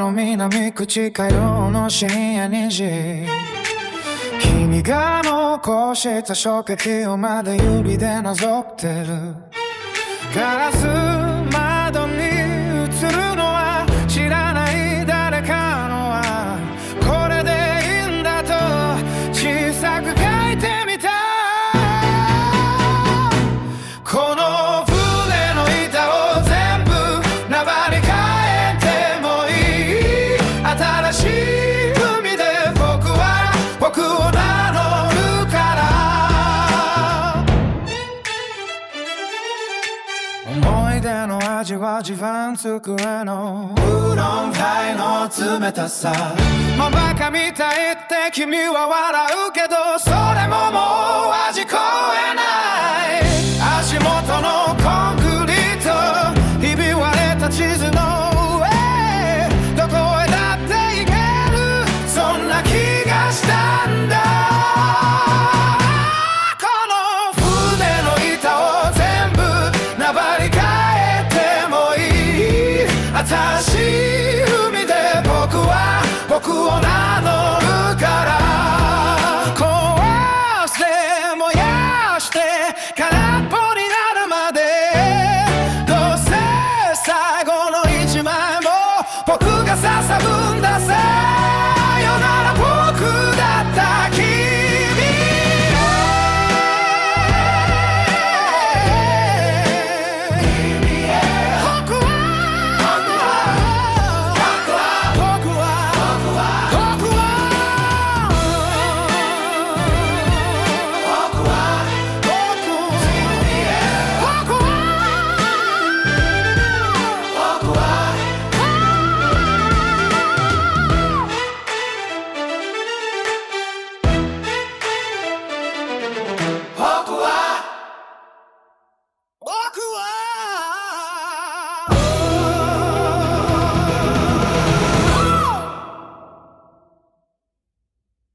の南口火曜の深夜2時、君が残した食器をまだ指でなぞってる。ガラス窓に映るのは知らない誰かのはこれでいいんだと小さく書いてみた。この船の板を全部縄に変えてもいい。新しい海で僕を名乗るから。思い出の味は自販机のウーロンハイの冷たさ。まあバカみたいって君は笑うけどそれももう味超えない。足元のコンクリートひび割れた地図の